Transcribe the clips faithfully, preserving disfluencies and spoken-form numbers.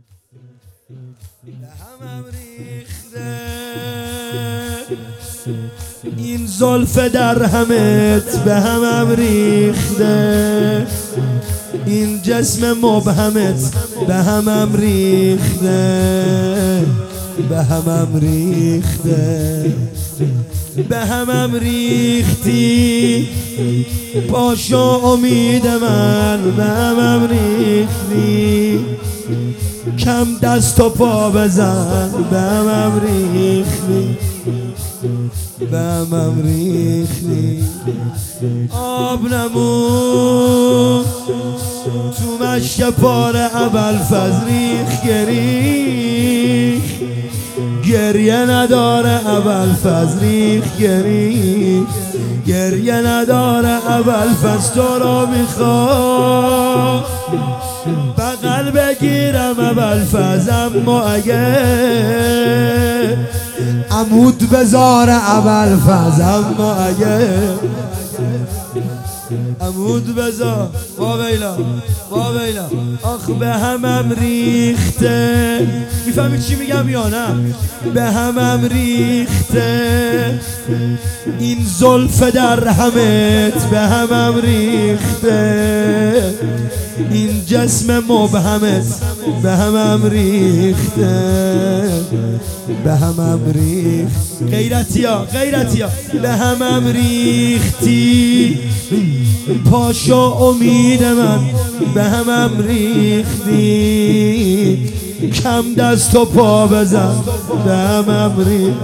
همم ریخته این زلف در همت، به همم ریخته این جسم مبهمت، به همم ریخته به همم ریخته به همم ریختی پاشو امید من، به همم ریختی کم دست و پا بزن، به همم ریختی به همم ریختی آب نمون تو مشک پاره ابوالفضل ریخ گریخ گریه نداره ابوالفضل ریخ گریخ گریه نداره ابوالفضل تو رو میخوام بغل بگیرم ابوالفضل اما اگه عمود بذار ابوالفضل اما اگه عمود بذار واویلا واویلا آخ به همم ریخته میفهمید چی میگم یا نه؟ به همم ریخته این زلف در همت، به همم ریخته این جسم مبهمت، به همم ریخته به همم ریخت غیرتیا غیرتیا به همم ریختی پاشو امید من، به همم ریختی کم دست و پا بزن، به همم ریخت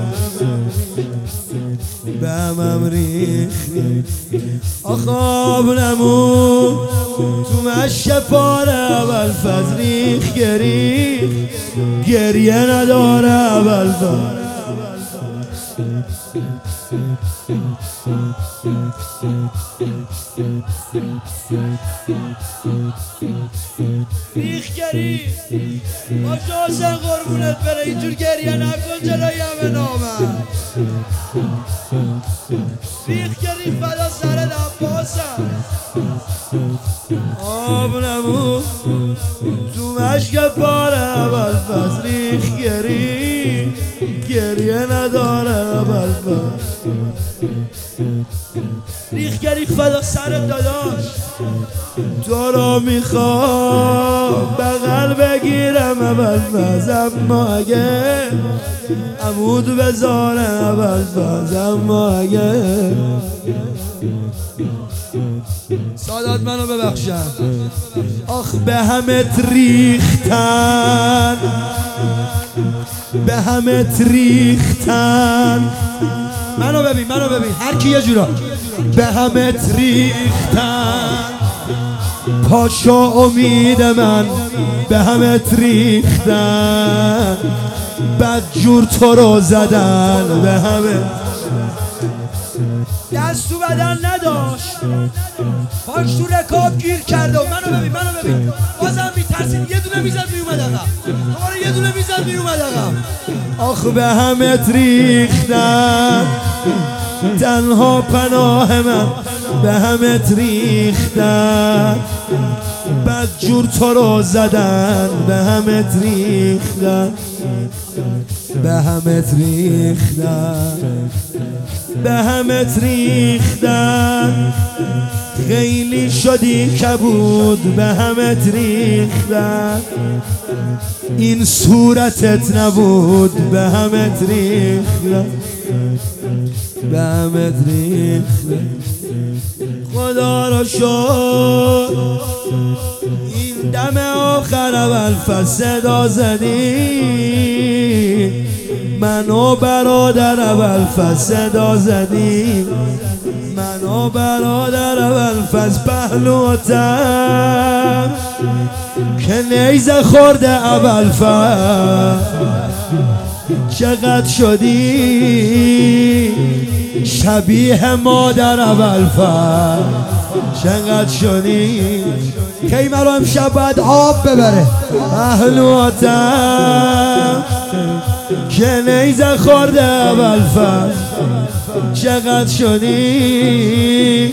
به همم ریختی آخ آب نمون تو مشک پاره ابوالفضل ریخ گریخ گریه نداره ابوالفضل ریخ گریخ باشه حسین قربونت بره اینجور گریه نکن جلوی همه نامد ریخ گریخ فدا سر عباسم آب نمون تو مشک پاره ابوالفضل ریخ گریخ گریه نداره ابوالفضل ریخ گریخ فدا سر داداش تو رو میخوام بغل بگیرم ابوالفضل اما اگه عمود بذارم ابوالفضل اما اگه سادات منو ببخشن آخ به همت ریختن به همت ریختن منو ببین منو ببین هر کی یه جورا به همت ریختن پاشو امید من، به همت ریختن بد جور تو رو زدن، به همت دست تو بدن نداشت پاش تو رکاب گیر کرده و منو ببین منو ببین بازم میترسید یه دونه میزد میومد عقب دوباره یه دونه میزد میومد عقب آخ به همت ریختن تنها پناه من، به همت ریختن بد جور تو رو زدن، به همت ریختن به همت ریختن به همت ریختن خیلی شدی کبود، به همت ریختن این صورتت نبود، به همت ریختن به همت ریختن خدا را شد این دم آخر ابوالفضل صدا زدی منو برادر ابوالفضل صدا زدی منو برادر ابوالفضل پهلوتم که نیزه خورده ابوالفضل چقدر شدی شبیه مادر ابوالفضل چقدر شدی کی مرا امشب باید آب ببره پهلوتم که نیزه خورده ابوالفضل چقدر شدی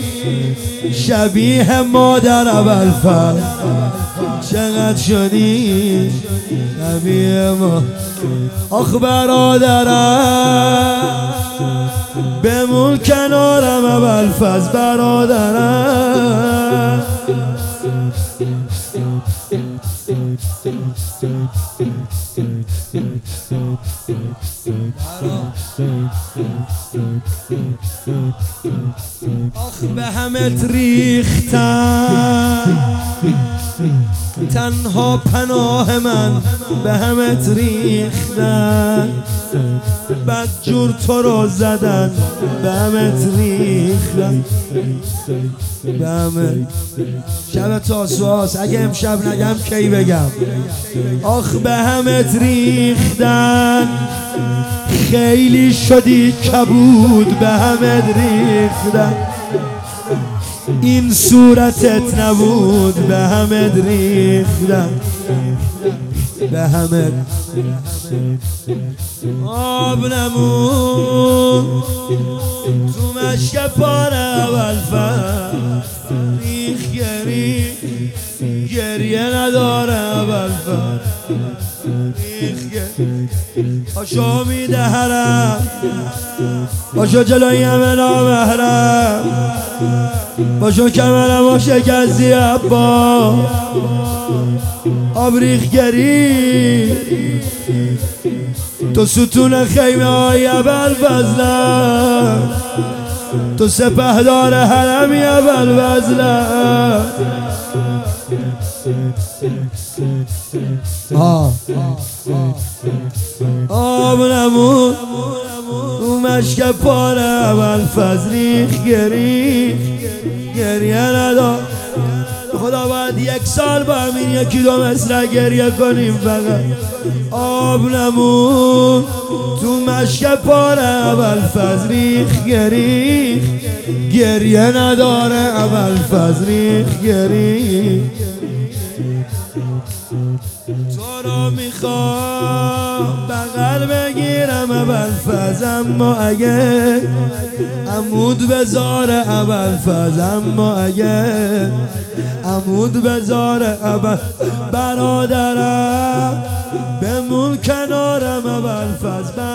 شبیه مادر ابوالفضل چقدر شدی همه ما. آخ برادرم بمون کنارم ابوالفضل برادرم. آخ به همت ریختم تنها پناه من، به همت ریختن بدجور تو رو زدن، به همت ریختن به همت. شب تاسوعاست، اگه امشب نگم کی بگم. آخ به همت ریختن خیلی شدی کبود، به همت ریختن این صورتت نبود، به همت ریختن به همت. آب نمون تو مشک پاره ابوالفضل ریخ گری گریه نداره ابوالفضل ریخ گری. پاشو میده حرم، پاشو جلوی همه نامحرم، پاشو کمرم و شکستی عبا آب ریخ گری. تو ستون خیمه های ابوالفضل، تو سپهدار حرمی ابوالفضل. آه آب نمون او مشک پاره ابوالفضل ریخ گری گریه ندار. خدا باید یک سال با همین یکی دو مصرع گریه کنیم فقط. آب نمون تو مشک پاره ابوالفضل ریخ گری گریه نداره ابوالفضل ریخ گری. تو رو میخوام بغل بگیرم ابوالفضل، اما اگه عمود بذاره ابوالفضل، اما اگه عمود بذاره ابوالفضل برادرم بمون کنارم ابوالفضل.